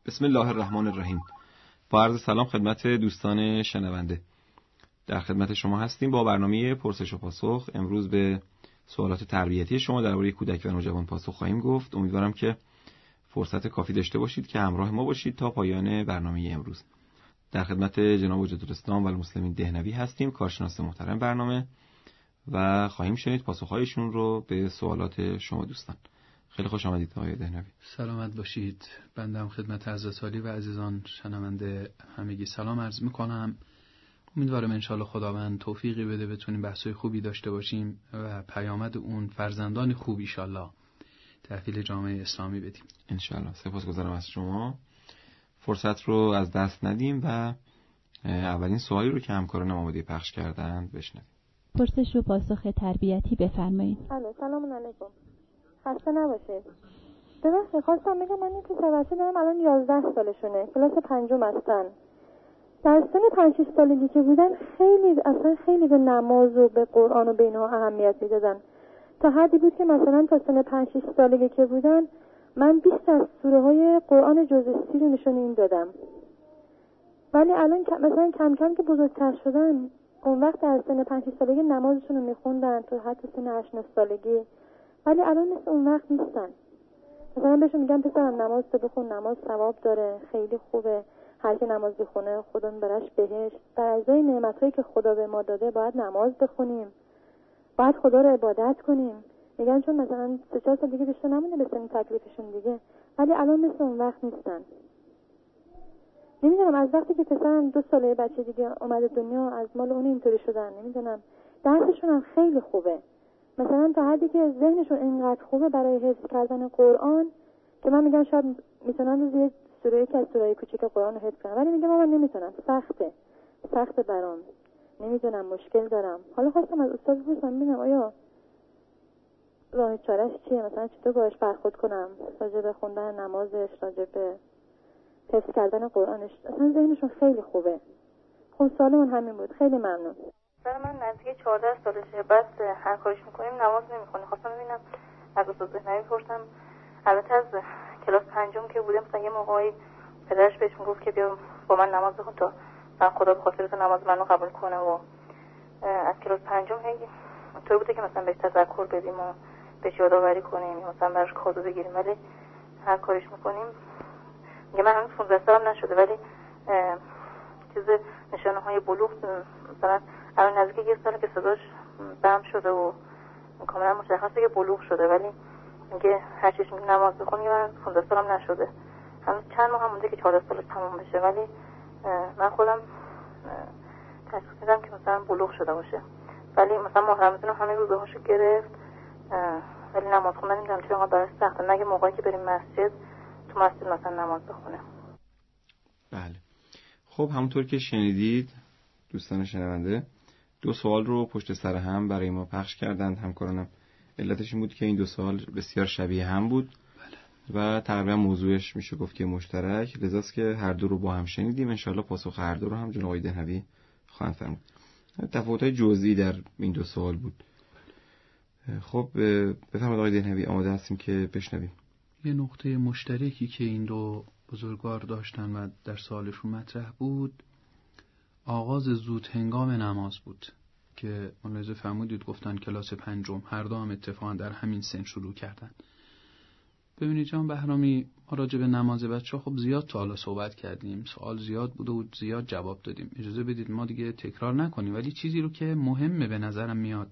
بسم الله الرحمن الرحیم. با عرض سلام خدمت دوستان شنونده. در خدمت شما هستیم با برنامه پرسش و پاسخ. امروز به سوالات تربیتی شما درباره کودک و نوجوان پاسخ خواهیم گفت. امیدوارم که فرصت کافی داشته باشید که همراه ما باشید تا پایان برنامه امروز. در خدمت جناب وجد الاسلام و المسلمین دهنوی هستیم، کارشناس محترم برنامه، و خواهیم شنید پاسخ‌هایشون رو به سوالات شما دوستان. خیلی خوش آمدید آقای دهنوی. سلامت باشید. بنده هم خدمت حضرت عالی و عزیزان شنونده همگی سلام عرض می‌کنم. امیدوارم انشالله خداوند توفیقی بده بتونیم بحث‌های خوبی داشته باشیم و پیامد اون فرزندان خوب انشالله تحویل جامعه اسلامی بدیم. انشالله. سپاسگزارم از شما. فرصت رو از دست ندیم و اولین سوالی رو که همکارانم آماده پخش کردند بشنویم. پرسش و پاسخ تربیتی بفرمایید. سلام علیکم. خسته نباشید. ببخشید خواستم بگم من این پسر بچه دارم الان 11 سالشونه، کلاس 5 هستن. در سن 5-6 سالگی که بودن خیلی به نماز و به قرآن و به اینها اهمیت میدادن. تا حدی بود که مثلا تا سن 5-6 سالگی که بودن من 20 از سوره های قرآن جزء 30 رو نشون این دادم. ولی الان مثلا کم کم که بزرگتر شدن اون وقت در سن 5-6 سالگی نمازشون رو میخوندن تا حتی سن 8-9 سالگی، ولی الان مثل اون وقت نیستن. مثلا بهشون میگم پسرم نماز تو بخون، نماز ثواب داره، خیلی خوبه، هر کی نماز بخونه خدا میبرش بهشت. در ازای نعمتایی که خدا به ما داده باید نماز بخونیم، باید خدا رو عبادت کنیم. میگن چون مثلا 3-4 سال دیگه بیشتر نمونده به سن تکلیفشون دیگه، ولی الان مثل اون وقت نیستن. نمیدونم از وقتی که پسرم 2 ساله بچه دیگه اومده دنیا از مال اون اینطوری شدن. نمیدونم درسشون هم خیلی خوبه، مثلا تا حدی که ذهنشون اینقدر خوبه برای حفظ کردن قرآن که من میگم شاید میتونن روز یه سوره که از سوره‌های کوچیک قرآن رو حفظ کنن، ولی میگم من نمیتونم، سخته برام، نمیدونم، مشکل دارم. حالا خواستم از استاد بپرسم ببینم آیا راه چاره‌اش چیه، مثلا چطور باهاش برخورد کنم راجع به خوندن نمازش، راجع به حفظ کردن قرآنش. اصلا ذهنشون خیلی خوبه. خب سوال من همین بود. خیلی ممنون. سر من نزدیک 14 سالشه، بعد هر کارش میکنیم نماز نمیخونه. خواستم ببینم از استاد ذهنوی پرسم، البته از کلاس 5 که بودم مثلا یه موقعی پدرش بهش میگفت که بیا با من نماز بخون تا من خدا به خاطر تو نماز منو قبول کنه، و از کلاس 5 هی طور بوده که مثلا بهش تذکر بدیم و بهش یادآوری کنیم، مثلا براش کادو بگیریم، ولی هر کارش میکنیم میگه من هنوز 15 سالم نشده ولی چیز نشانه های بلوغ مثلا الان نزدیک 1 ساله که صداش بم شده و کاملا مشخصه که بلوغ شده، ولی میگه هر چیش میگه نماز بخون. میگه من 15 سالم نشده، هنوز چند ماه هم مونده که 14 سالش تموم بشه، ولی من خودم تشخیص میدم که مثلا بلوغ شده باشه. ولی مثلا ماه رمضان همه روزه هاشو گرفت، ولی نماز خوندن نمیدونم چرا انقدر براش سخته، مگه موقعی که بریم مسجد تو مسجد مثلا نماز بخونه. بله. خب همونطور که شنیدید دوستان شنونده 2 سوال رو پشت سر هم برای ما پخش کردند همکارانم. علتش این بود که این 2 سوال بسیار شبیه هم بود و تقریبا موضوعش میشه گفت که مشترک، لذاست که هر دو رو با هم شنیدیم. انشالله پاسخ هر دو رو هم جناب آقای دهنوی خواهند فرمود. تفاوت‌های جزئی در این 2 سوال بود. خب بفرمایید آقای دهنوی، آماده هستیم که بشنویم. یه نقطه مشترکی که این دو بزرگوار داشتن و در سوالشون مطرح بود آغاز زود هنگام نماز بود که ملاحظه فرمودید گفتن کلاس 5، هر دو هم اتفاقا در همین سن شروع کردن. ببینید جان بهرامی، ما راجع به نماز بچه خب زیاد تا حالا صحبت کردیم، سوال زیاد بوده و زیاد جواب دادیم. اجازه بدید ما دیگه تکرار نکنیم، ولی چیزی رو که مهمه به نظرم میاد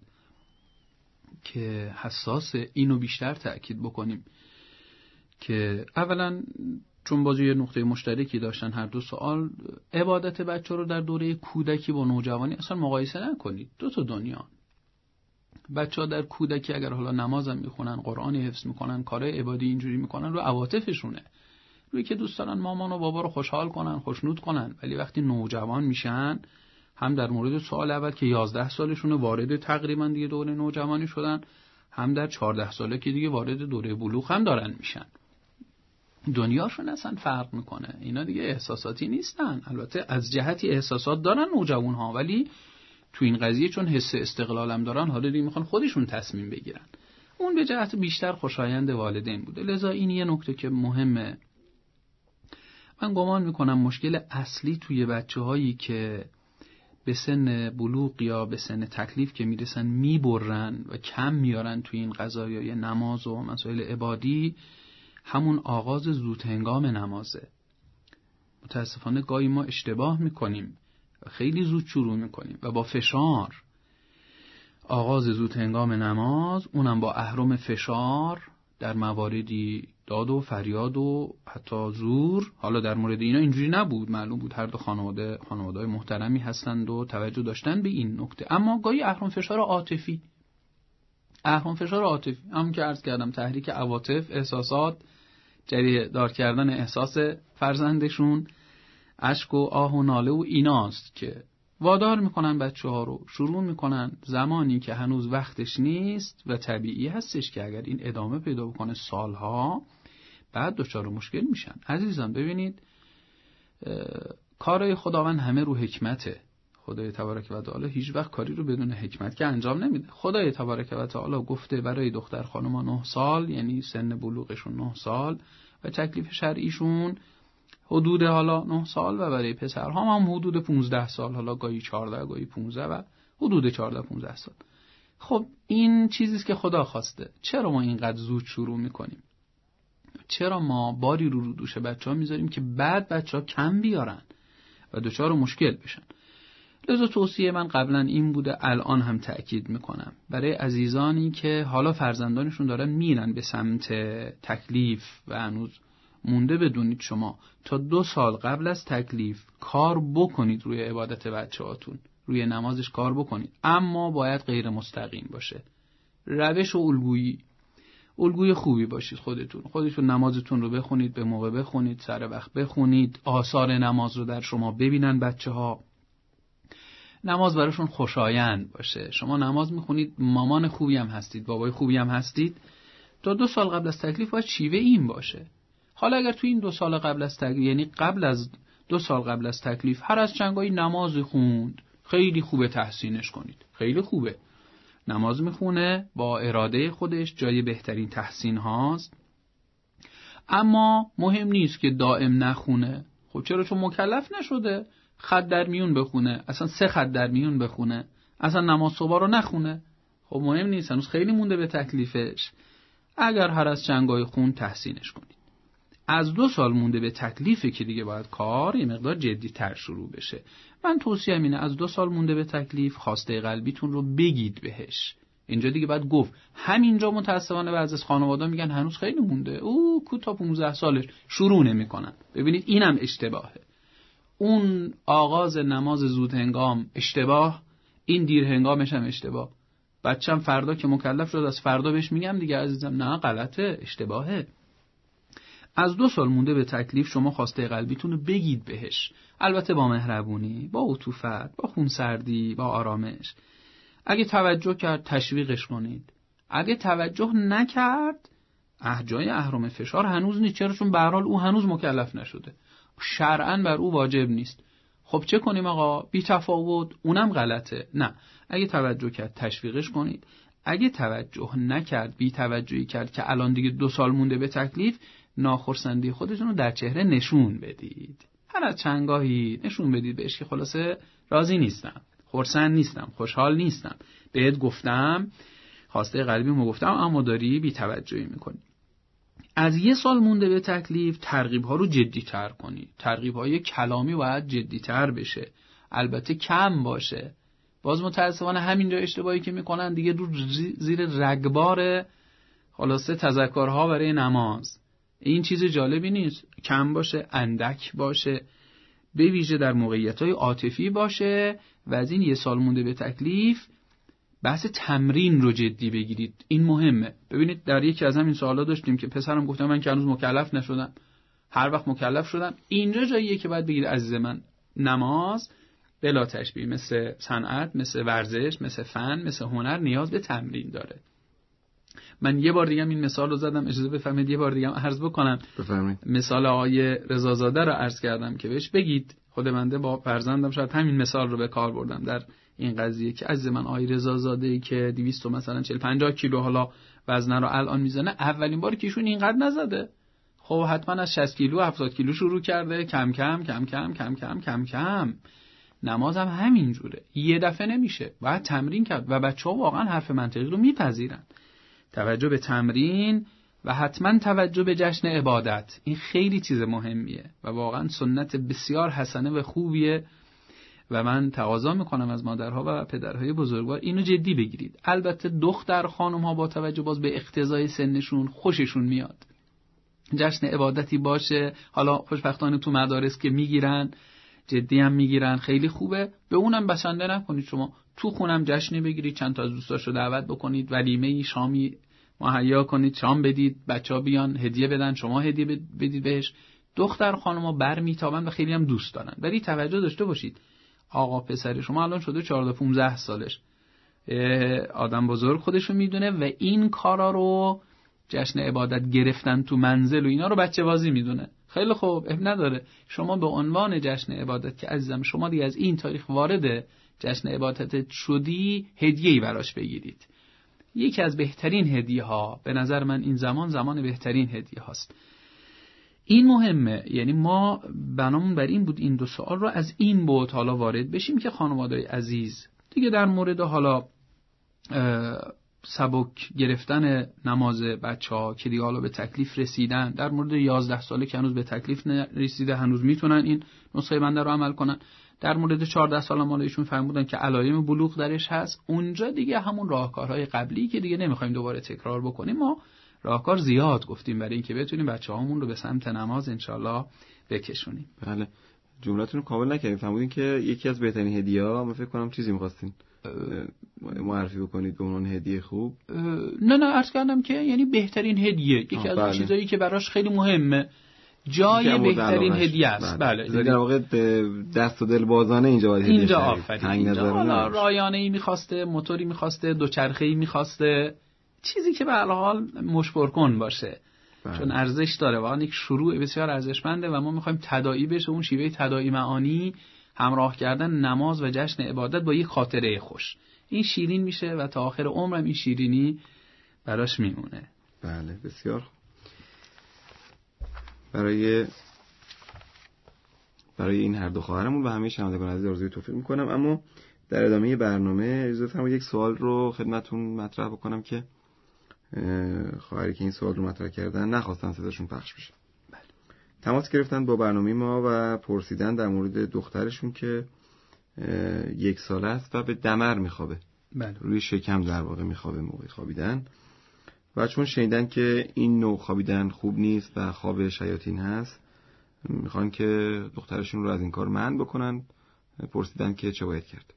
که حساس اینو بیشتر تأکید بکنیم که اولا چون بازی یه نقطه مشترکی داشتن هر دو سوال، عبادت بچه رو در دوره کودکی با نوجوانی اصلا مقایسه نکنید. 2 تا دنیا. بچه‌ها در کودکی اگر حالا نمازم میخونن، قرآن حفظ میکنن، کارهای عبادی اینجوری میکنن، رو عواطفشونه، روی که دوست دارن مامان و بابا رو خوشحال کنن، خوشنود کنن. ولی وقتی نوجوان میشن، هم در مورد سوال اول که 11 سالشونه وارد تقریبا دیگه دوره نوجوانی شدن، هم در 14 ساله که دیگه وارد دوره بلوغ هم دارن میشن، دنیاشون اصلا فرق میکنه. اینا دیگه احساساتی نیستن. البته از جهتی احساسات دارن نوجوان ها، ولی تو این قضیه چون حس استقلالم دارن، حالا دیگه میخوان خودشون تصمیم بگیرن. اون به جهت بیشتر خوشایند والدین بوده. لذا این یه نکته که مهمه. من گمان میکنم مشکل اصلی توی بچه‌هایی که به سن بلوغ یا به سن تکلیف که میرسن میبرن و کم میارن توی این قضایای نماز و مسائل عبادی، همون آغاز زود هنگام نمازه. متاسفانه گاهی ما اشتباه میکنیم و خیلی زود شروع میکنیم و با فشار. آغاز زود هنگام نماز، اونم با اهرم فشار، در مواردی داد و فریاد و حتی زور. حالا در مورد اینا اینجوری نبود، معلوم بود هر دو خانواده‌های محترمی هستند و توجه داشتن به این نکته. اما گاهی اهرم فشار عاطفی، همون که عرض کردم، تحریک عواطف، احساسات، جریه دار کردن احساس فرزندشون، اشک و آه و ناله و ایناست که وادار میکنن بچه‌ها رو شروع میکنن زمانی که هنوز وقتش نیست و طبیعی هستش که اگر این ادامه پیدا بکنه سالها بعد دچار مشکل میشن. عزیزان ببینید، کارای خداوند همه رو حکمته. خدای تبارک و تعالی هیچ وقت کاری رو بدون حکمت که انجام نمیده. خدای تبارک و تعالی گفته برای دختر خانوما 9 سال، یعنی سن بلوغشون 9 سال و تکلیف شرعیشون حدود حالا 9 سال، و برای پسرها هم حدود 15 سال، حالا گاهی 14 گاهی 15 و حدود 14 15 سال. خب این چیزیست که خدا خواسته. چرا ما اینقدر زود شروع میکنیم؟ چرا ما باری رو دوش بچه‌ها میذاریم که بعد بچه‌ها کم بیارن و دچار مشکل بشن؟ لذا توصیه من قبلا این بوده، الان هم تأکید میکنم، برای عزیزانی که حالا فرزندانشون دارن میرن به سمت تکلیف و هنوز مونده، بدونید شما تا 2 سال قبل از تکلیف کار بکنید روی عبادت بچه‌هاتون، روی نمازش کار بکنید، اما باید غیر مستقیم باشه. روش و الگوی خوبی باشید. خودتون نمازتون رو بخونید، به موقع بخونید، سر وقت بخونید، آثار نماز رو در شما ببینن بچه‌ها. نماز براشون خوشایند باشه. شما نماز میخونید، مامان خوبی هم هستید، بابای خوبی هم هستید. تا 2 سال قبل از تکلیف باید شیوه این باشه. حالا اگر تو این 2 سال قبل از تکلیف، یعنی قبل از 2 سال قبل از تکلیف، هر از چنگایی نماز خوند، خیلی خوبه، تحسینش کنید. خیلی خوبه، نماز میخونه با اراده خودش، جای بهترین تحسین هاست. اما مهم نیست که دائم نخونه. خب چرا؟ چون مکلف نشده خط در میون بخونه، اصلا 3 خط در میون بخونه، اصلا نماز صبح رو نخونه. خب مهم نیست، هنوز خیلی مونده به تکلیفش. اگر هر از چنگای خون، تحسینش کنید. از 2 سال مونده به تکلیفه که دیگه باید کار یه مقدار جدی تر شروع بشه. من توصیه‌ام اینه از 2 سال مونده به تکلیف خواسته قلبیتون رو بگید بهش. اینجا دیگه باید گفت. همینجا متاسفانه بعضی از خانوادا میگن هنوز خیلی مونده، او کو تا 15 سالش شروع نمی‌کنن. ببینید اینم اشتباهه. اون آغاز نماز زود هنگام اشتباه، این دیر هنگامش هم اشتباه. بچه‌م فردا که مکلف شد از فردا بهش میگم دیگه عزیزم نه، غلطه، اشتباهه. از 2 سال مونده به تکلیف شما خواسته قلبیتون رو بگید بهش، البته با مهربونی، با عطوفت، با خونسردی، با آرامش. اگه توجه کرد تشویقش کنید، اگه توجه نکرد جای اهرم فشار هنوز نیست. چرا؟ چون به هر حال او هنوز مکلف نشده، شرعاً بر او واجب نیست. خب چه کنیم آقا؟ بی تفاوت، اونم غلطه. نه، اگه توجه کرد تشویقش کنید، اگه توجه نکرد، بی توجهی کرد که الان دیگه 2 سال مونده به تکلیف، ناخرسندی خودتون رو در چهره نشون بدید. هر از چندگاهی نشون بدید بهش که خلاصه راضی نیستم، خرسند نیستم، خوشحال نیستم، بهت گفتم، خواسته قلبیمو گفتم اما داری بی توجهی میکنی. از 1 سال مونده به تکلیف ترغیب ها رو جدی تر کنید. ترغیب های کلامی باید جدی تر بشه، البته کم باشه. باز متاسفانه همینجا اشتباهی که میکنن دیگه رو زیر رگبار خلاصه تذکرها برای نماز. این چیز جالبی نیست. کم باشه، اندک باشه، به ویژه در موقعیت‌های عاطفی باشه. و از این 1 سال مونده به تکلیف بحث تمرین رو جدی بگیرید. این مهمه. ببینید در یکی از همین سوالا داشتیم که پسرم گفتم من که هنوز مکلف نشدم، هر وقت مکلف شدم. اینجا جاییه که باید بگید عزیز من، نماز بلا تشبیه، مثل صنعت، مثل ورزش، مثل فن، مثل هنر، نیاز به تمرین داره. من یه بار دیگه این مثال رو زدم، اجازه بفرمایید یه بار دیگه عرض بکنم. بفرمایید. مثال آقای رضازاده رو عرض کردم که بهش بگید، خود بنده با فرزندم شاید همین مثال رو به کار بردم در این قضیه که عزیز من، آقای رضازاده‌ای که 200 مثلا 40-50 کیلو حالا وزنه رو الان میزنه، اولین بار که ایشون اینقدر نزده. خب حتما از 60 کیلو 70 کیلو شروع کرده، کم کم کم کم کم کم کم کم. نماز هم همین جوره، یه دفعه نمیشه، باید تمرین کرد و بچه‌ها واقعا حرف منطقی رو میپذیرن. توجه به تمرین و حتما توجه به جشن عبادت، این خیلی چیز مهمیه و واقعا سنت بسیار حسنه و خوبیه و من تقاضا میکنم از مادرها و پدرهای بزرگوار اینو جدی بگیرید. البته دختر خانم‌ها با توجه باز به اقتضای سنشون خوششون میاد جشن عبادتی باشه، حالا خوشبختانه تو مدارس که میگیرن جدی هم میگیرن، خیلی خوبه، به اونم بسنده نکنید. شما تو خونم جشنی بگیرید، چند تا از دوستاشو دعوت بکنید، ولیمه شامی مهیا کنید، شام بدید، بچه‌ها بیان هدیه بدن، شما هدیه بدید بهش. دختر خانم‌ها برمیتابن و خیلی هم دوست دارن. ولی توجه داشته باشید آقا پسر شما الان شده 14-15 سالش، آدم بزرگ خودشو میدونه و این کارا رو جشن عبادت گرفتن تو منزل و اینا رو بچه بازی میدونه. خیلی خوب، اب نداره. شما به عنوان جشن عبادت که عزیزم شما دیگه از این تاریخ وارد جشن عبادت شدی، هدیه‌ای براش بگیرید. یکی از بهترین هدیه ها به نظر من این زمان بهترین هدیه هاست. این مهمه، یعنی ما بنامون بر این بود این دو سوال رو از این بود حالا وارد بشیم که خانواده‌ی عزیز دیگه در مورد حالا سبک گرفتن نماز بچه‌ها که دیگه حالا به تکلیف رسیدن، در مورد 11 ساله که هنوز به تکلیف نرسیده هنوز میتونن این نسخه بنده رو عمل کنن، در مورد 14 سال مال ایشون فرمودن که علائم بلوغ درش هست، اونجا دیگه همون راهکارهای قبلی که دیگه نمیخوایم دوباره تکرار بکنیم، ما راهکار زیاد گفتیم برای اینکه بتونیم بچه‌هامون رو به سمت نماز انشالله بکشونیم. بله، جملتون رو کامل نکردیم. فرمودین که یکی از بهترین هدیه‌ها، من فکر کنم چیزی می‌خواستین معرفی بکنید به عنوان هدیه خوب. نه عرض کردم که یعنی بهترین هدیه یکی از اون چیزایی که براش خیلی مهمه، جای بهترین هدیه است. بله، در واقع دست و دل بازانه اینجا باید هدیه اینجا آفرین. حالا رایانه‌ای می‌خواسته، موتوری می‌خواسته، دوچرخه‌ای می‌خواسته، چیزی که به هر حال مشپرکن باشه. چون ارزش داره، واقعا یک شروع بسیار ارزشمنده و ما می‌خوایم تداعی بشه اون شیوه تداعی معانی، همراه کردن نماز و جشن عبادت با یک خاطره خوش. این شیرین میشه و تا آخر عمرم این شیرینی براش میمونه. بله، بسیار خوب. برای این هر دو خواهرمون و همه شنوندگان عزیز آرزوی توفیق میکنم. اما در ادامه برنامه اجازه فرمایید یک سوال رو خدمتتون مطرح بکنم که خواهری که این سوال رو مطرح کردن نخواستن صداشون پخش بشه. بله. تماس گرفتن با برنامه ما و پرسیدن در مورد دخترشون که 1 ساله است و به دمر میخوابه. بله. روی شکم در واقع میخوابه موقع خوابیدن و چون شنیدن که این نوع خوابیدن خوب نیست و خواب شیاطین هست، میخوان که دخترشون رو از این کار منع بکنن. پرسیدن که چه باید کرد.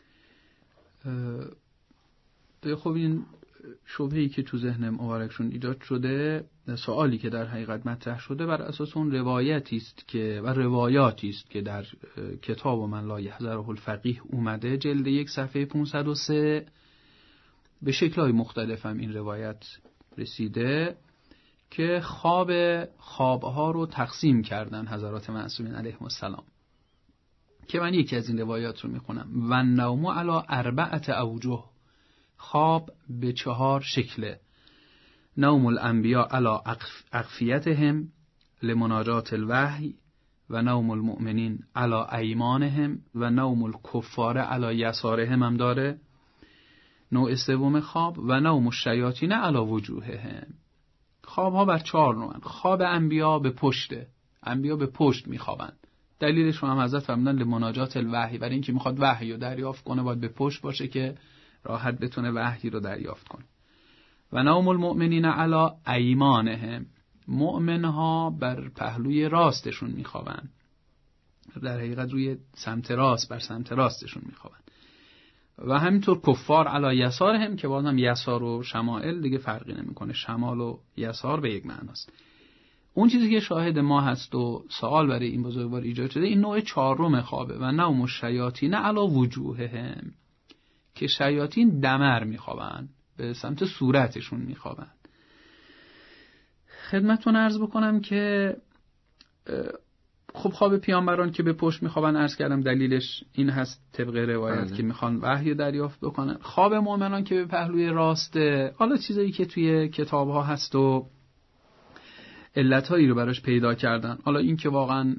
خب این شبهه‌ای که تو ذهن مبارکشون ایجاد شده، سوالی که در حقیقت مطرح شده بر اساس اون روایتی است که و روایاتی است که در کتاب من لا یحذره الفقیه اومده، جلد 1 صفحه 503 به شکل‌های مختلف هم این روایت رسیده که خوابها رو تقسیم کردن حضرات معصومین علیهم السلام، که من یکی از این روایات رو میخونم. و النوم علی 4 اوجه، خواب به 4 شکله. نوم الانبیاء علی اقفیتهم لمناجات الوحی، و نوم المؤمنین علی ایمانهم، و نوم الکفار علی یسارهم هم داره. نوع سوم خواب و نوم الشیاطین علی وجوههم. خواب ها بر 4 نوعن. خواب انبیا به پشته، انبیا به پشت میخوابن. دلیلش رو هم حضرت فرمودن لمناجات الوحی، برای اینکه میخواد وحی رو دریافت کنه باید به پشت باشه که راحت بتونه وحی رو دریافت کنه. و نوم المؤمنین علی ایمانهم، مؤمنها بر پهلوی راستشون میخوابن، در حقیقت روی سمت راست، بر سمت راستشون میخوابن. و همینطور کفار علی یسارهم، که باز هم یسار و شمائل دیگه فرقی نمیکنه، شمال و یسار به یک معناست. اون چیزی که شاهد ما هست و سوال برای این بزرگوار ایجاد شده این نوع 4 خوابه. و نوم الشیاطین علی وجوههم، که شیاطین دمر میخوابن، به سمت صورتشون میخوابن. خدمتتون عرض بکنم که خب خواب پیامبران که به پشت میخوابن، عرض کردم دلیلش این هست طبق روایت که میخوان وحی دریافت بکنن. خواب مؤمنان که به پهلوی راسته، حالا چیزایی که توی کتاب ها هست و علتهایی رو براش پیدا کردن. حالا این که واقعا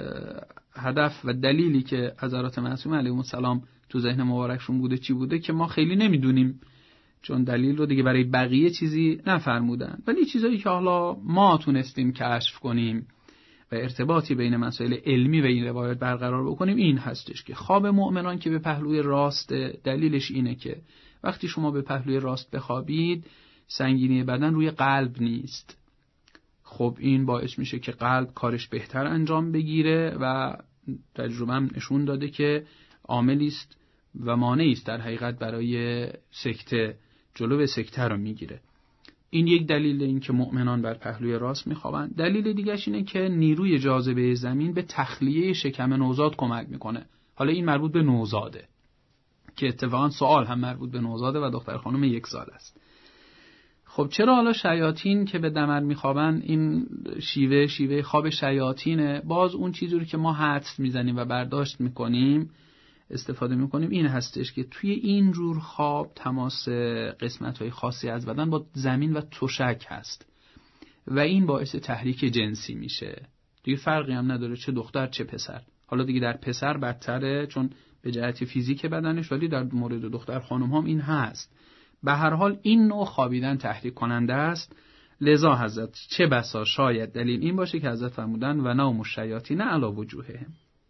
هدف و دلیلی که حضرات معصوم علیهم السلام تو ذهن مبارکشون بوده چی بوده که ما خیلی نمیدونیم، چون دلیل رو دیگه برای بقیه چیزی نفرمودن. ولی چیزایی که حالا ما تونستیم کشف کنیم و ارتباطی بین مسائل علمی و این روایت برقرار بکنیم این هستش که خواب مؤمنان که به پهلوی راست، دلیلش اینه که وقتی شما به پهلوی راست بخوابید سنگینی بدن روی قلب نیست. خب این باعث میشه که قلب کارش بهتر انجام بگیره و تجربه هم نشون داده که عاملی است و مانعی است در حقیقت برای سکته، جلو سکته رو میگیره. این یک دلیل این که مؤمنان بر پهلوی راست میخوابند. دلیل دیگه‌اش اینه که نیروی جاذبه زمین به تخلیه شکم نوزاد کمک میکنه. حالا این مربوط به نوزاده که اتفاقا سوال هم مربوط به نوزاده و دختر خانم 1 سال است. خب چرا حالا شیاطین که به دمر میخوابن این شیوه خواب شیاطینه؟ باز اون چیزی رو که ما حدس میزنیم و برداشت میکنیم استفاده میکنیم این هستش که توی این جور خواب تماس قسمت‌های خاصی از بدن با زمین و تشک هست و این باعث تحریک جنسی میشه. دیگه فرقی هم نداره چه دختر چه پسر. حالا دیگه در پسر بدتره چون به جهت فیزیک بدنش، ولی در مورد دختر خانم هم این هست. به هر حال این نوع خوابیدن تحریک کننده است. لذا حضرت چه بسا شاید دلیل این باشه که حضرت فرمودن و نوم الشیاطین علی وجوههم.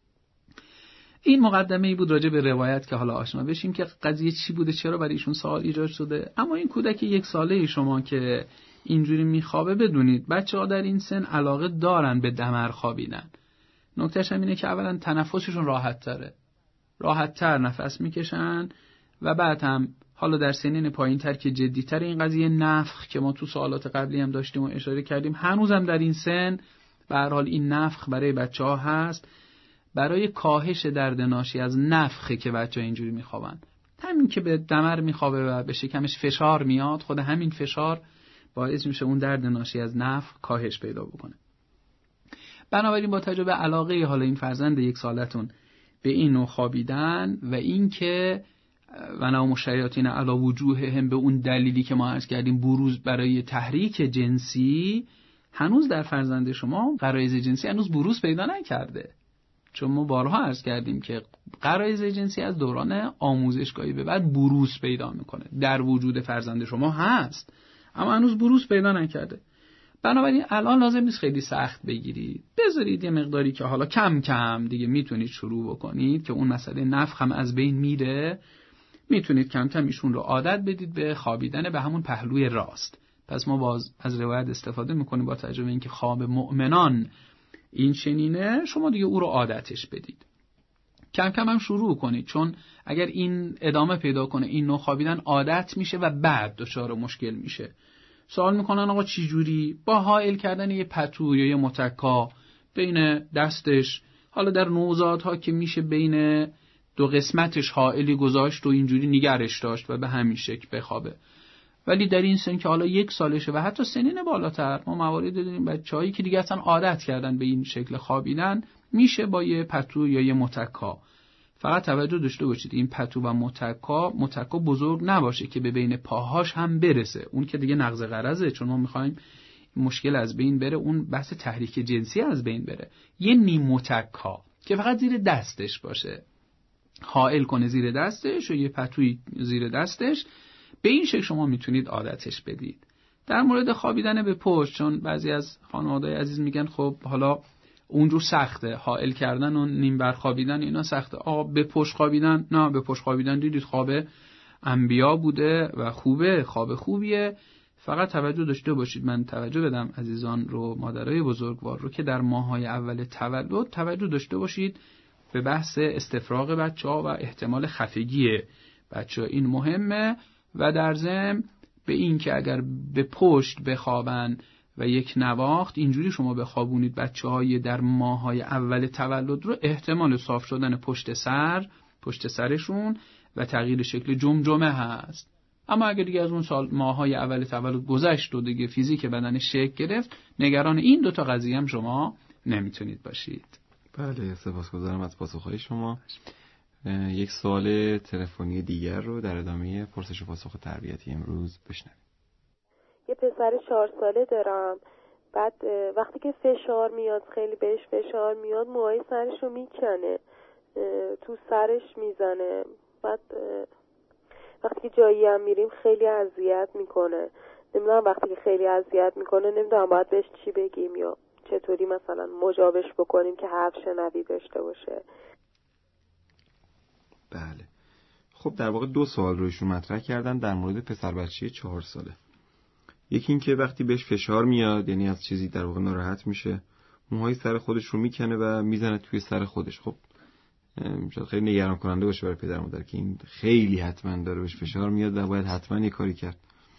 این مقدمه ای بود راجع به روایت که حالا آشنا بشیم که قضیه چی بوده، چرا برای ایشون سوال ایجاد شده. اما این کودک 1 ساله شما که اینجوری میخوابه بدونید بچه‌ها در این سن علاقه دارن به دمر خوابیدن. نکتهش هم اینه که اولا تنفسشون راحت‌تر نفس میکشن و بعد هم حالا در سنین پایین‌تر که جدی‌تر این قضیه نفخ که ما تو سوالات قبلی هم داشتیم و اشاره کردیم هنوزم در این سن به هر حال این نفخ برای بچه‌ها هست، برای کاهش درد ناشی از نفخه که بچه‌ها اینجوری میخوابن. همین که به دمر میخوابه و به شکمش فشار میاد، خود همین فشار باعث میشه اون درد ناشی از نفخ کاهش پیدا بکنه. بنابراین با توجه به علاقه حالا این فرزند 1 سالتون به این نوع خوابیدن و این که و نوم الشیاطین علی وجوههم به اون دلیلی که ما عرض کردیم بروز برای تحریک جنسی، هنوز در فرزند شما غرایز جنسی هنوز بروز پیدا نکرده. چون ما بارها عرض کردیم که غرایز جنسی از دوران آموزشگاهی به بعد بروز پیدا میکنه. در وجود فرزند شما هست اما هنوز بروز پیدا نکرده. بنابراین الان لازم نیست خیلی سخت بگیرید، بذارید یه مقداری که حالا کم کم دیگه میتونید شروع بکنید که اون مسئله نفخ هم از بین میره. میتونید کم کم ایشون رو عادت بدید به خوابیدن به همون پهلوی راست. پس ما باز از روایت استفاده میکنیم با توجه به اینکه خواب مؤمنان این چنینه، شما دیگه او رو عادتش بدید. کم کم هم شروع کنید، چون اگر این ادامه پیدا کنه این نوع خوابیدن عادت میشه و بعد دچار مشکل میشه. سوال میکنن آقا چی جوری؟ با حائل کردن یه پتو یا یه متکا بین دستش، حالا در نوزادها که میشه بین 2 قسمتش حائلی گذاشت و اینجوری نگرش داشت و به همین شکل بخوابه. ولی در این سن که حالا 1 سالشه و حتی سنین بالاتر ما موارد داریم بچه‌هایی که دیگه اصلا عادت کردن به این شکل خوابیدن، میشه با یه پتو یا یه متکا. فقط توجه داشته باشید این پتو و متکا بزرگ نباشه که به بین پاهاش هم برسه، اون که دیگه نقض غرضه، چون ما میخوایم مشکل از بین بره، اون بحث تحریک جنسی از بین بره. یه نیم متکا که فقط زیر دستش باشه، حائل کنه زیر دستش و یه پتوی زیر دستش، به این شکل شما میتونید عادتش بدید. در مورد خوابیدن به پشت، چون بعضی از خانواده‌های عزیز میگن خب حالا اونجور سخته، حائل کردن و نیم بر خوابیدن اینا سخته. به پشت خوابیدن نه، به پشت خوابیدن دیدید خواب انبیا بوده و خوبه، خواب خوبیه. فقط توجه داشته باشید، من توجه بدم عزیزان رو، مادرای بزرگوار رو، که در ماه‌های اول تولد توجه داشته باشید به بحث استفراغ بچه‌ها و احتمال خفگی بچه‌ها. این مهمه. و در ضمن به این که اگر به پشت بخوابن و یک نواخت اینجوری شما بخوابونید بچه‌های در ماه‌های اول تولد رو، احتمال صاف شدن پشت سرشون و تغییر شکل جمجمه هست. اما اگر دیگه از اون ماه‌های اول تولد گذشت و دیگه فیزیک بدنش شکل گرفت، نگران این 2 تا قضیه هم شما نمیتونید باشید. بله، سپاسگزارم از پاسخهای شما. یک سوال تلفنی دیگر رو در ادامه پرسش و پاسخ تربیتی امروز بشنویم. یه پسر 4 ساله دارم. بعد وقتی که فشار میاد، خیلی بهش فشار میاد، موهای سرش رو میکنه، تو سرش میزنه. بعد وقتی که جایی هم میریم خیلی اذیت میکنه. نمیدونم وقتی که خیلی اذیت میکنه نمیدونم باید بهش چی بگیم یا چطوری مثلا مجابش بکنیم که حرف شنوی داشته باشه. بله. خب در واقع 2 سوال رو ایشون مطرح کردن در مورد پسر بچه 4 ساله. یکی این که وقتی بهش فشار میاد، یعنی از چیزی در واقع ناراحت میشه، موهای سر خودش رو میکنه و میزنه توی سر خودش. خب شاید خیلی نگران کننده باشه برای پدر مادر که این خیلی حتما داره بهش فشار میاد و باید حتما یه کاری کرد.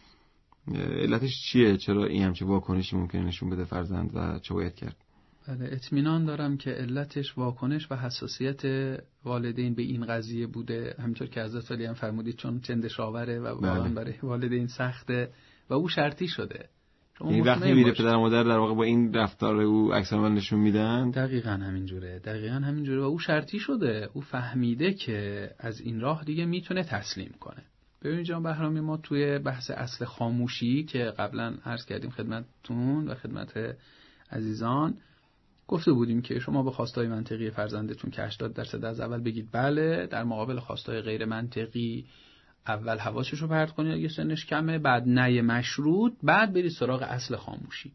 علتش چیه؟ چرا این همچه واکنشی ممکنه نشون بده فرزند و چه باید کرد؟ بله، اطمینان دارم که علتش واکنش و حساسیت والدین به این قضیه بوده، همینطور که حضرت علی هم فرمودید، چون چندشاوره و واقعا برای والدین سخته و او شرطی شده. این وقتی میره پدر مادر در واقع با این رفتار او عکس‌العمل نشون میدن. دقیقاً همینجوره و او شرطی شده. او فهمیده که از این راه دیگه میتونه تسلیم کنه. ببینید جان بهرامی، ما توی بحث اصل خاموشی که قبلا عرض کردیم خدمتتون و خدمت عزیزان، گفته بودیم که شما به خواستای منطقی فرزندتون که 80% از اول بگید بله، در مقابل خواستای غیر منطقی اول حواسش رو پرت کنید اگه سنش کمه، بعد نه مشروط، بعد برید سراغ اصل خاموشی.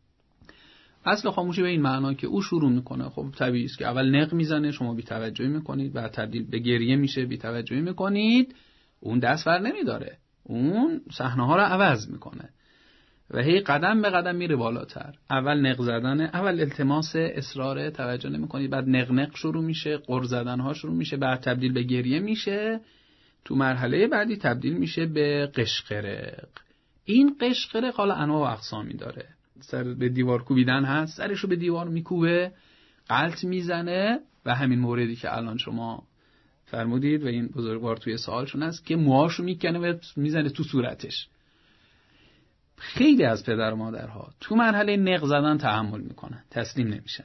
اصل خاموشی به این معنا که او شروع میکنه، خب طبیعی است که اول نق میزنه، شما بی‌توجهی میکنید، بعد تبدیل به گریه میشه، بی‌توجهی میکنید، اون دست بر نمیداره، اون صحنه ها رو عوض میکنه و هی قدم به قدم میره بالاتر. اول نق زدنه، اول التماس اصرار، توجه نمیکنید، بعد نق شروع میشه، غر زدن ها شروع میشه، بعد تبدیل به گریه میشه، تو مرحله بعدی تبدیل میشه به قشقرق. این قشقرق حالا انواع و اقسامی داره. سر به دیوار کوبیدن هست، سرشو به دیوار میکوبه، غلط میزنه و همین موردی که الان شما فرمودید و این بزرگوار توی سوالشون هست که موهاشو میکنه و میزنه تو صورتش. خیلی از پدر و مادرها تو مرحله نق زدن تحمل میکنن، تسلیم نمیشن.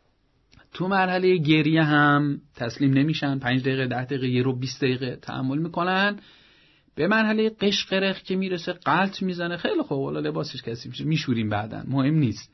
تو مرحله گریه هم تسلیم نمیشن، 5 دقیقه 10 دقیقه 1 رو 20 دقیقه تحمل میکنن. به مرحله قشقرق که میرسه غلط میزنه، خیلی خوب والا لباسش کثیف میشه، میشوریم بعدن، مهم نیست.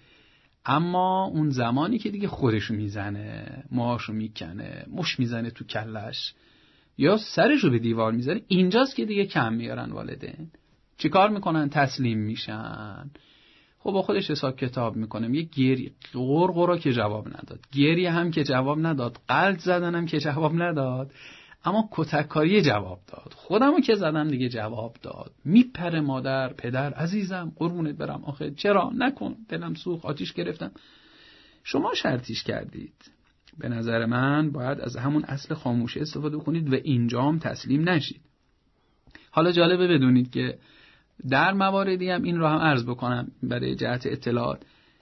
اما اون زمانی که دیگه خودشو میزنه، موهاشو میکنه، مش میزنه تو کلش یا سرشو به دیوار میزنه، اینجاست که دیگه کم میارن والدین. چیکار میکنن؟ تسلیم میشن. خب با خودش حساب کتاب میکنم، یه گریه غرغرا که جواب نداد، گریه هم که جواب نداد، غلط زدن هم که جواب نداد، اما کتککاری جواب داد، خودمو که زدم دیگه جواب داد. میپره مادر، پدر عزیزم قربونت برم، آخه چرا نکن، دلم سوخت، آتیش گرفتم. شما شرطیش کردید. به نظر من باید از همون اصل خاموشی استفاده کنید و اینجام تسلیم نشید. حالا جالبه بدونید که در مواردی هم این رو هم عرض بکنم برای جهت اطلاعات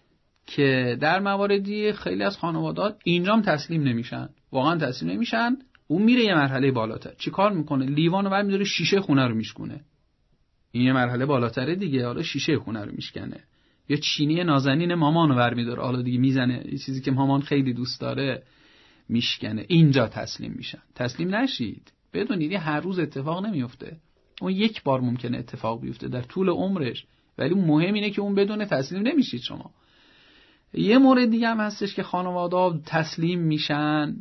که در مواردی خیلی از خانواده‌ها اینجام تسلیم نمیشن، واقعا تسلیم نمیشن. اون میره یه مرحله بالاتر، چیکار میکنه؟ لیوانو برمی‌داره شیشه خونه رو میشکونه. این یه مرحله بالاتره دیگه، حالا شیشه خونه رو میشکنه. یا چینی نازنین مامانو برمی‌داره، حالا دیگه میزنه یه چیزی که مامان خیلی دوست داره، میشکنه. اینجا تسلیم میشن. تسلیم نشید. بدونید این هر روز اتفاق نمیفته، اون یک بار ممکنه اتفاق بیفته در طول عمرش، ولی مهم اینه که اون بدون تسلیم نمیشید شما. یه مورد دیگه هم هستش که خانواده‌ها تسلیم میشن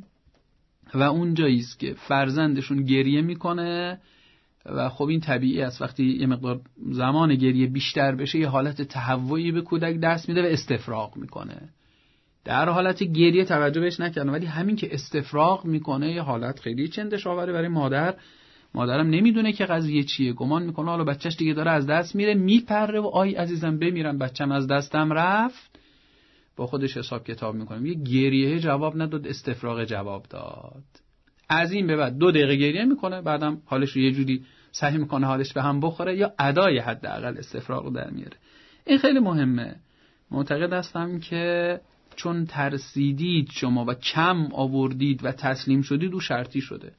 و اون جاییست که فرزندشون گریه میکنه و خب این طبیعی است، وقتی یه مقدار زمان گریه بیشتر بشه یه حالت تهوعی به کودک دست میده و استفراغ میکنه. در حالت گریه توجه بهش نکردن، ولی همین که استفراغ میکنه یه حالت خیلی چندشاوره برای مادرم نمیدونه که قضیه چیه، گمان میکنه حالا بچهش دیگه داره از دست میره، میپره و آی عزیزم بمیرم بچم از دستم رفت. با خودش حساب کتاب میکنه، یه گریه جواب نداد، استفراغ جواب داد. از این به بعد 2 دقیقه گریه میکنه، بعدم حالش رو یه جوری سعی میکنه حالش به هم بخوره یا ادای حداقل استفراغ رو در میاره. این خیلی مهمه. معتقد هستم که چون ترسیدید شما و کم آوردید و تسلیم شدید، او شرطی شده.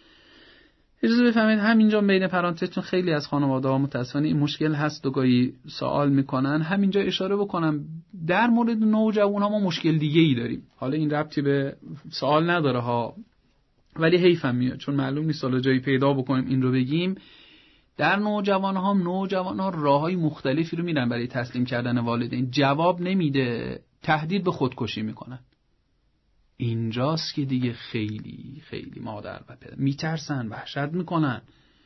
اجازه بفرمایید همینجا بین پرانتزتون خیلی از خانواده‌ها متأسفانه این مشکل هست و گاهی سوال میکنن، همینجا اشاره بکنم در مورد نوجوان‌ها ما مشکل دیگه‌ای داریم. حالا این ربطی به سوال نداره ها، ولی حیفم میاد چون معلوم نیست حالا جایی پیدا بکنیم این رو بگیم. در نوجوان‌ها راه‌های مختلفی رو میرن برای تسلیم کردن والدین، جواب نمیده، تهدید به خودکشی میکنن. اینجاست که دیگه خیلی خیلی مادر و پدر میترسن، وحشت میکنن.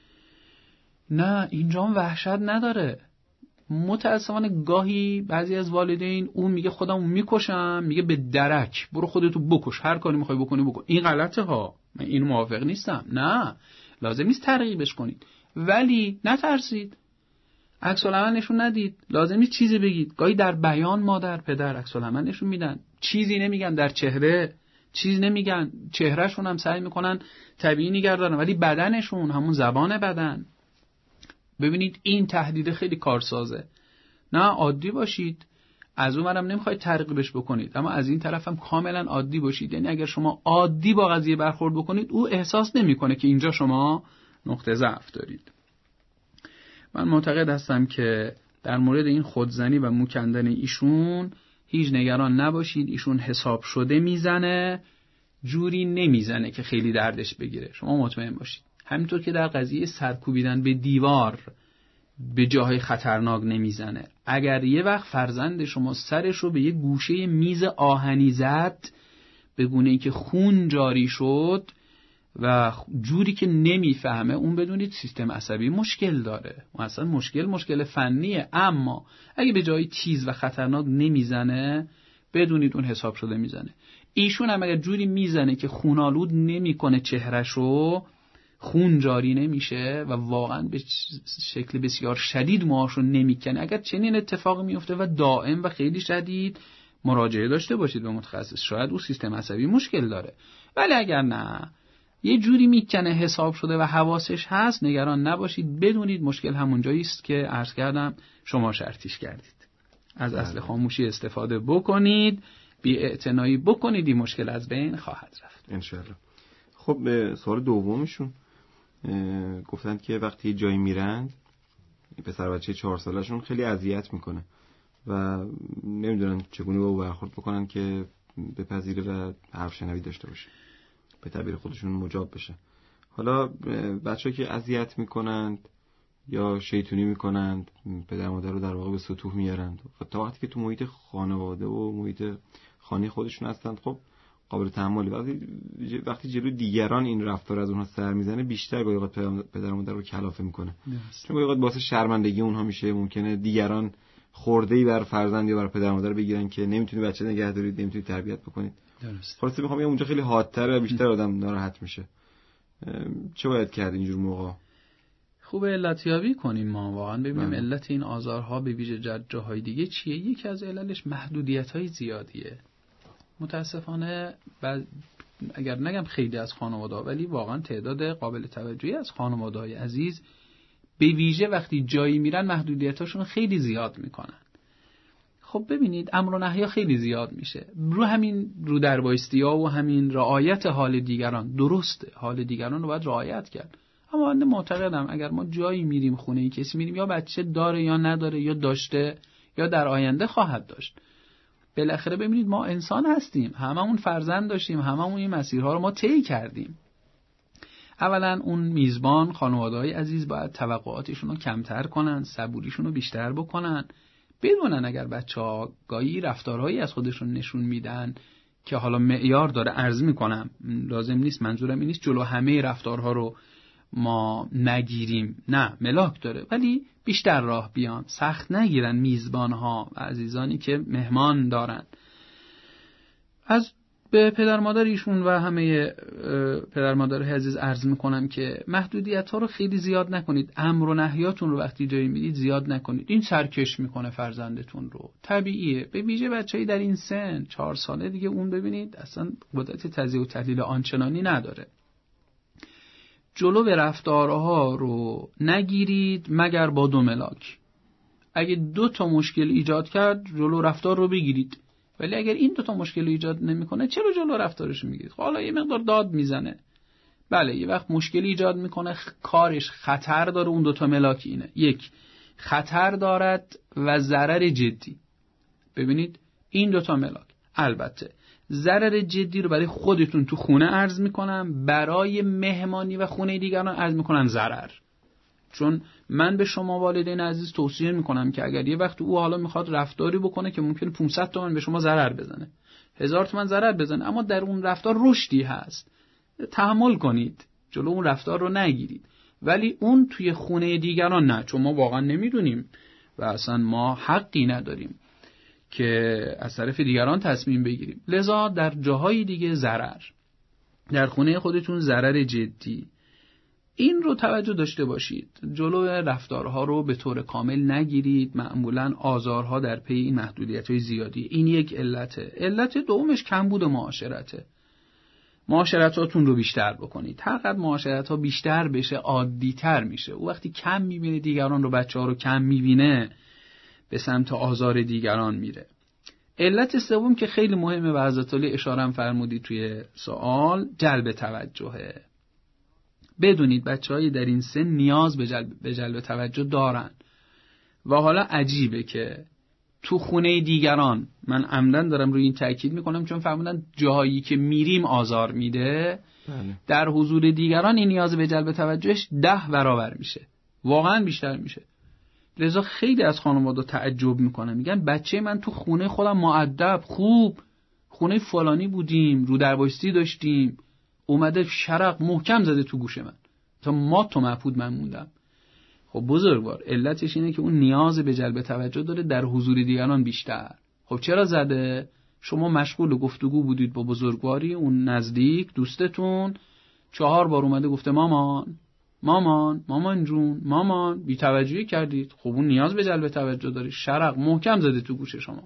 نه، اینجا هم وحشت نداره. متاسفانه گاهی بعضی از والدین اون میگه خودمو میکشم، میگه به درک برو خودتو بکش، هر کاری میخوای بکنی بکن. این غلطه ها، من اینو موافق نیستم. نه، لازم نیست ترغیبش کنید، ولی نترسید، عکس العمل نشون ندید، لازم نیست چیزی بگید. گاهی در بیان مادر پدر عکس العمل نشون میدن، چیزی نمیگن در چهره، چیز نمیگن، چهرهشون هم سعی میکنن طبیعی نگه دارن، ولی بدنشون، همون زبان بدن. ببینید این تهدید خیلی کارسازه. نه، عادی باشید، از اونورم نمیخواید ترغیبش بکنید، اما از این طرف هم کاملا عادی باشید. یعنی اگر شما عادی با قضیه برخورد بکنید، او احساس نمیکنه که اینجا شما نقطه ضعف دارید. من معتقد هستم که در مورد این خودزنی و موکندن ایشون هیچ نگران نباشید. ایشون حساب شده میزنه، جوری نمیزنه که خیلی دردش بگیره. شما مطمئن باشید. همینطور که در قضیه سرکوبیدن به دیوار به جاهای خطرناک نمیزنه. اگر یه وقت فرزند شما سرش رو به یه گوشه میز آهنی زد به گونه‌ای که خون جاری شد و جوری که نمیفهمه، اون بدونید سیستم عصبی مشکل داره. اصلا مشکل فنیه. اما اگه به جای تیز و خطرناک نمیزنه، بدونید اون حساب شده میزنه. ایشون هم اگر جوری میزنه که خونالود نمیکنه چهرهشو، خون جاری نمیشه و واقعا به شکل بسیار شدید موهاشو نمیکنه، اگر چنین اتفاقی میفته و دائم و خیلی شدید، مراجعه داشته باشید به متخصص. شاید او سیستم عصبی مشکل داره. ولی اگر نه، یه جوری میکنه حساب شده و حواسش هست، نگران نباشید. بدونید مشکل همونجایی است که عرض کردم شما شرطیش کردید. از اصل خاموشی استفاده بکنید، بی‌اعتنایی بکنید، این مشکل از بین خواهد رفت انشالله. خب به سوال دومشون گفتند که وقتی جایی میرند پسر بچه 4 سالشون خیلی اذیت میکنه و نمیدونن چگونه با او برخورد بکنن که بپذیره و حرف شنوی داشته باشه، به تعبیر خودشون مجاب بشه. حالا بچه‌ها که اذیت میکنند یا شیطونی میکنند، پدر مادر رو در واقع به سطوح میارند، تا وقتی که تو محیط خانواده و محیط خانه خودشون هستند، خب قابل تحمله. وقتی جلوی دیگران این رفتار از اونها سر میزنه، بیشتر گاهی اوقات پدر و مادر رو کلافه میکنه. چون گاهی اوقات واسه شرمندگی اونها میشه، ممکنه دیگران خورده‌ای بر فرزند یا بر پدر و مادر بگیرن که نمیتونی بچه نگه دارید، نمیتونی تربیت بکنید. درست. خلاصه میخوام اونجا خیلی حادتره و بیشتر آدم ناراحت میشه. چه باید کرد اینجور موقع؟ خوبه علتیابی کنیم ما، واقعا ببینیم علت این آزارها به ویژه جاهای دیگه چیه. یکی از عللش محدودیت‌های زیادیه. متاسفانه اگر نگم خیلی از خانواده‌ها، ولی واقعا تعداد قابل توجهی از خانواده‌های عزیز به ویژه وقتی جایی میرن محدودیتاشون خیلی زیاد میکنن. خب ببینید امر و نهی خیلی زیاد میشه. رو در بایستی‌ها و همین رعایت حال دیگران، درسته حال دیگران رو باید رعایت کرد، اما من معتقدم اگر ما جایی میریم، خونه ای کسی میریم، یا بچه داره یا نداره، یا داشته یا در آینده خواهد داشت، بالاخره ببینید ما انسان هستیم، هممون فرزند داشتیم، هممون این مسیرها رو ما طی کردیم. اولا اون میزبان، خانواده‌های عزیز باید توقعاتشون رو کمتر کنن، صبوریشون رو بیشتر بکنن، بدونن اگر بچه‌ها گاهی رفتارهایی از خودشون نشون میدن که حالا معیار داره، عرض میکنم لازم نیست، منظورم این نیست جلو همه رفتارها رو ما نگیریم، نه ملاک داره، ولی بیشتر راه بیان، سخت نگیرن میزبانها و عزیزانی که مهمان دارن. از به پدر مادر ایشون و همه پدر مادر عزیز عرض میکنم که محدودیت ها رو خیلی زیاد نکنید، امر و نهیاتون رو وقتی جایی میدید زیاد نکنید، این سرکش میکنه فرزندتون رو، طبیعیه. به ویژه بچه‌ای در این سن 4 ساله دیگه، اون ببینید اصلا قدرت تجزیه و تحلیل آنچنانی نداره. جلو به رفتارها رو نگیرید مگر با 2 ملاک. اگه 2 تا مشکل ایجاد کرد جلو رفتار رو بگیرید، ولی اگر این 2 تا مشکل ایجاد نمیکنه چرا جلو رفتارش میگیرید؟ حالا یه مقدار داد میزنه، بله یه وقت مشکل ایجاد میکنه، کارش خطر داره، اون 2 تا ملاک اینه: 1 خطر دارد و ضرر جدی. ببینید این 2 تا ملاک. البته ضرر جدی رو برای خودتون تو خونه عرض میکنم، برای مهمانی و خونه دیگران عرض میکنم ضرر. چون من به شما والدین عزیز توصیه میکنم که اگر یه وقت او حالا میخواد رفتاری بکنه که ممکنه 500 تومن به شما ضرر بزنه، 1000 تومن ضرر بزنه، اما در اون رفتار رشدی هست، تحمل کنید، جلو اون رفتار رو نگیرید. ولی اون توی خونه دیگران نه، چون ما واقعا نمیدونیم و اصلا ما حقی نداریم که از طرف دیگران تصمیم بگیریم. لذا در جاهای دیگه ضرر، در خونه خودتون ضرر جدی، این رو توجه داشته باشید. جلو رفتارها رو به طور کامل نگیرید. معمولاً آزارها در پی این محدودیت‌های زیادی. این یک علته. علت دومش کمبود معاشرته. معاشرتاتون رو بیشتر بکنید. هر قدر معاشرت‌ها بیشتر بشه عادی‌تر میشه. او وقتی کم می‌بینه دیگران رو، بچه‌ها رو کم می‌بینه، به سمت آزار دیگران میره. علت سوم که خیلی مهمه و حضرت علی اشاره هم فرمودید توی سوال، جلب توجهه. بدونید بچه‌های در این سن نیاز به جلب توجه دارن و حالا عجیبه که تو خونه دیگران، من عمدن دارم روی این تاکید میکنم چون فرمودن جاهایی که میریم آزار میده، بله. در حضور دیگران این نیاز به جلب توجهش 10 برابر میشه، واقعا بیشتر میشه. لذا خیلی از خانواده تعجب میکنن، میگن بچه من تو خونه خودم مؤدب، خوب، خونه فلانی بودیم، رو دربایستی داشتیم، اومده شرق محکم زده تو گوش من تا مات و مبهوت من موندم. خب بزرگوار، علتش اینه که اون نیاز به جلب توجه داره در حضور دیگران بیشتر. خب چرا زده؟ شما مشغول گفتگو بودید با بزرگواری، اون نزدیک دوستتون 4 بار اومده گفته مامان مامان مامان جون مامان، بی توجهی کردید. خب اون نیاز به جلب توجه داره، شرق محکم زده تو گوش شما.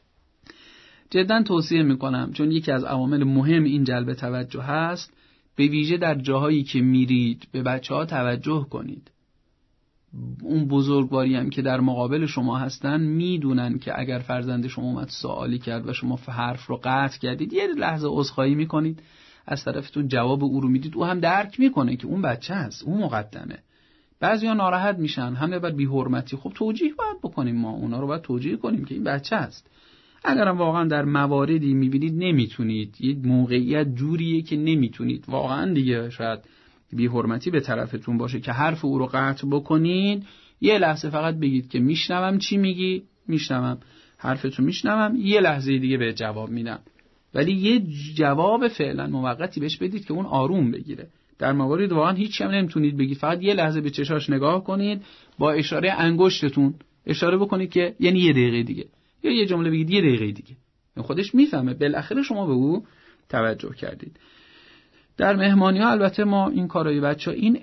جدا توصیه میکنم، چون یکی از عوامل مهم این جلب توجه هست، به ویژه در جاهایی که میرید به بچه‌ها توجه کنید. اون بزرگواری هم که در مقابل شما هستن میدونن که اگر فرزند شما اومد سوالی کرد و شما حرف رو قطع کردید، یه لحظه عذرخواهی میکنید، از طرفتون جواب او رو میدید، او هم درک میکنه که اون بچه است، اون مقدمه. بعضیا ناراحت میشن، همه بعد بی حرمتی. خب توجیه باید بکنیم، ما اونا رو باید توجیه کنیم که این بچه است. اگرم واقعا در مواردی میبینید نمیتونید، یه موقعیت جوریه که نمیتونید واقعا دیگه، شاید بی حرمتی به طرفتون باشه که حرف او رو قطع بکنید، یه لحظه فقط بگید که میشنوم چی میگی، میشنوم حرفتو میشنوم، یه لحظه دیگه به جواب میدم. ولی یه جواب فعلا موقتی بهش بدید که اون آروم بگیره. در موارد واقعا هیچ هم نمیتونید بگید، فقط یه لحظه به چشاش نگاه کنید، با اشاره انگشتتون اشاره بکنید که یعنی یه دقیقه دیگه، یا یه جمله بگید یه دقیقه دیگه. خودش میفهمه بالاخره شما به او توجه کردید. در مهمانی‌ها البته ما این کارای بچه‌ها، این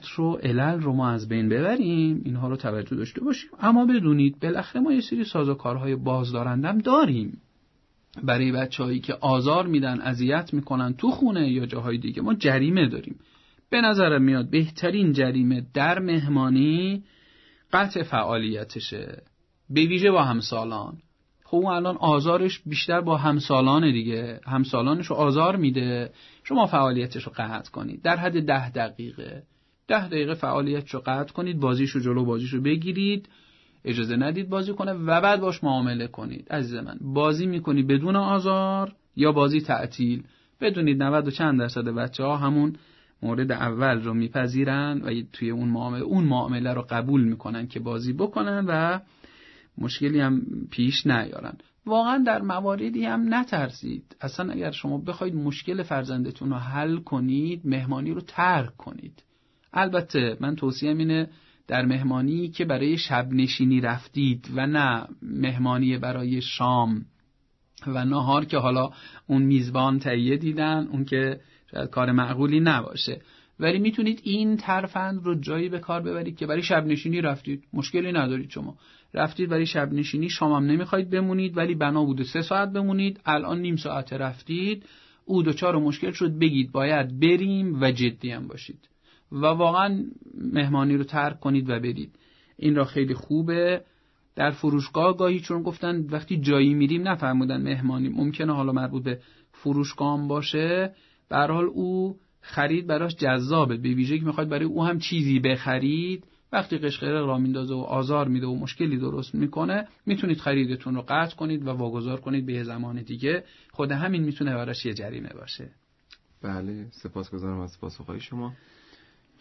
علل رو ما از بین ببریم، اینها رو توجه داشته باشیم. اما بدونید بالاخره ما یه سری سازوکارهای بازدارندم داریم برای بچه‌هایی که آزار میدن، اذیت میکنن تو خونه یا جاهای دیگه. ما جریمه داریم. به نظرم میاد بهترین جریمه در مهمانی قطع فعالیتشه، به ویژه با همسالان. خب اون الان آزارش بیشتر با همسالانه دیگه، همسالانشو آزار میده، شما فعالیتشو قطع کنید در حد 10 دقیقه. 10 دقیقه فعالیتشو قطع کنید، بازیشو جلو بازیشو بگیرید، اجازه ندید بازی کنه و بعد باش معامله کنید. عزیز من، بازی میکنی بدون آزار یا بازی تعطیل، بدونید 90 و چند درصد بچه‌ها همون مورد اول رو میپذیرن و توی اون معامله رو قبول میکنن که بازی بکنن و مشکلی هم پیش نیارن. واقعا در مواردی هم نترسید. اصلا اگر شما بخواید مشکل فرزندتون رو حل کنید، مهمانی رو ترک کنید. البته من توصیه‌ام اینه در مهمانی که برای شب نشینی رفتید و نه مهمانی برای شام و نهار که حالا اون میزبان تهیه دیدن، اون که شاید کار معقولی نباشه، ولی میتونید این ترفند رو جایی به کار ببرید که برای شب نشینی رفتید، مشکلی ندارید. شما رفتید برای شب نشینی، شامم نمیخواید بمونید ولی بنا بوده 3 ساعت بمونید، الان نیم ساعت رفتید، او دوچار مشکل شد، بگید باید بریم و جدی هم باشید و واقعا مهمانی رو ترک کنید و برید. این را خیلی خوبه. در فروشگاه گاهی چون گفتن وقتی جایی میریم، نفرمودن مهمانی، ممکنه حالا مربوط به فروشگاه باشه، به هر حال او خرید براش جذابه، به ویژه که میخواید برای او هم چیزی بخرید، وقتی قشقرق را میندازه و آزار میده و مشکلی درست میکنه، میتونید خریدتون رو قطع کنید و واگذار کنید به زمان دیگه. خود همین میتونه براش یه جریمه باشه. بله، سپاسگزارم از پاسخهای شما.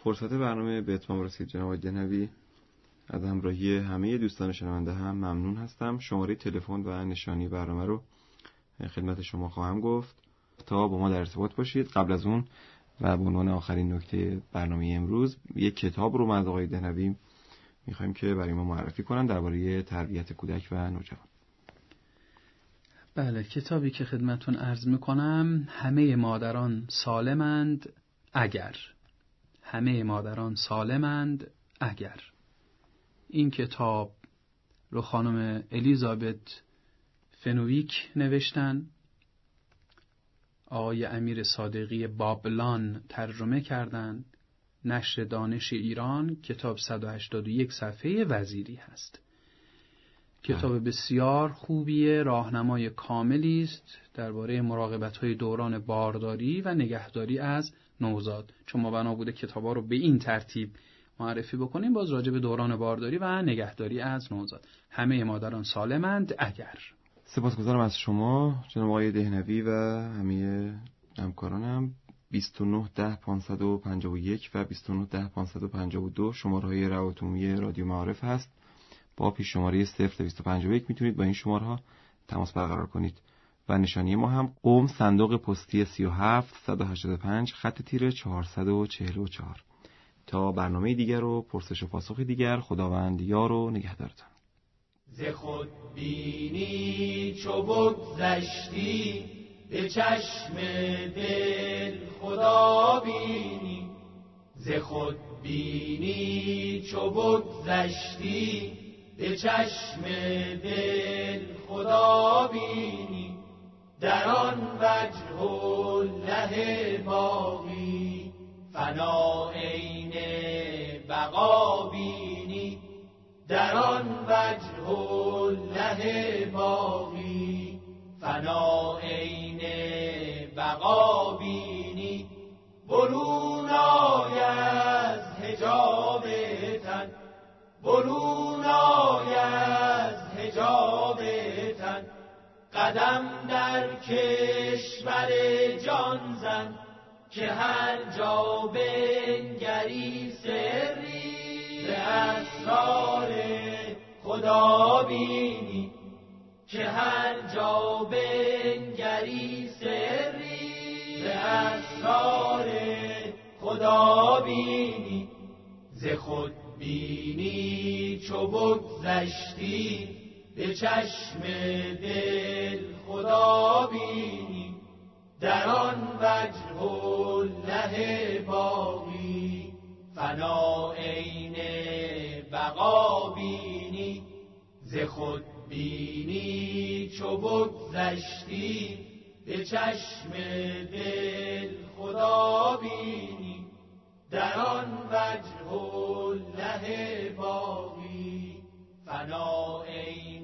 فرصت برنامه به اتمام رسید جناب آقای دهنوی. از همراهی همه دوستان شنونده هم ممنون هستم. شماره تلفن و نشانی برنامه رو خدمت شما خواهم گفت تا با ما در ارتباط باشید. قبل از اون و به عنوان آخرین نکته برنامه امروز، یک کتاب رو از آقای دهنوی می‌خوایم که برای ما معرفی کنن درباره تربیت کودک و نوجوان. بله، کتابی که خدمتتون عرض میکنم همه مادران سالمند اگر. همه مادران سالمند اگر. این کتاب رو خانم الیزابت فنویک نوشتن، آقای امیر صادقی بابلان ترجمه کردن، نشر دانش ایران. کتاب 181 صفحه وزیری هست. کتاب بسیار خوبیه، راهنمای کاملی است درباره مراقبت‌های دوران بارداری و نگهداری از نوزاد. چون ما بنا بوده کتابا رو به این ترتیب معرفی بکنیم، باز راجع به دوران بارداری و نگهداری از نوزاد. همه مادران سالمند اگر. سپاسگزارم از شما جناب آقای دهنوی و همه همکارانم. 2910-551 و 2910-552 شماره‌های روابط عمومی رادیو معارف هست. با پیش شماره 0251 میتونید با این شمارها تماس برقرار کنید و نشانی ما هم قم صندوق پستی 37185 خط تیره 444. تا برنامه دیگر و پرسش و پاسخ دیگر، خداوند یار و نگهدارتان. ز خود بینی چو بگذشتی به چشم دل خدا بینی. ز خود بینی چو بگذشتی به چشم دل خدا بینی. در آن وجه الله باقی فنا عین بقا بینی. در آن وجه الله باقی فنا عین بقا بینی. برون آی از حجاب تن، برون آی از حجاب تن. قدم در کشور جان زن که هر جا بنگری سری ز اسرار خدا بینی. که هر جا بنگری سری ز اسرار خدا بینی. ز خود بینی چو بگذشتی به چشم دل خدا بینی. در آن وجه الله باقی فنا عین بقا بینی. ز خود بینی چو بگذشتی به چشم دل خدا بینی. در آن وجه الله باقی فنا عین